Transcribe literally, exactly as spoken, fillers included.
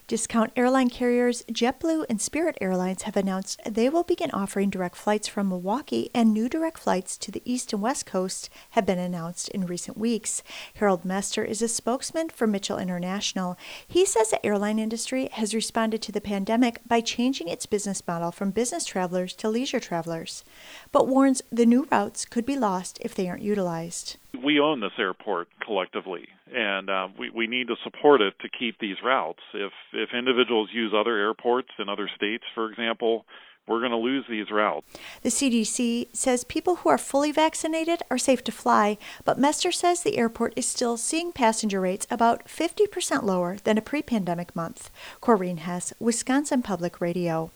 Discount airline carriers JetBlue and Spirit Airlines have announced they will begin offering direct flights from Milwaukee, and new direct flights to the East and West Coast have been announced in recent weeks. Harold Mester is a spokesman for Mitchell International. He says the airline industry has responded to the pandemic by changing its business model from business travelers to leisure travelers, but warns the new routes could be lost if they aren't utilized. We own this airport collectively, and uh, we, we need to support it to keep these routes. If if individuals use other airports in other states, for example, we're going to lose these routes. The C D C says people who are fully vaccinated are safe to fly, but Mester says the airport is still seeing passenger rates about fifty percent lower than a pre-pandemic month. Corrine Hess, Wisconsin Public Radio.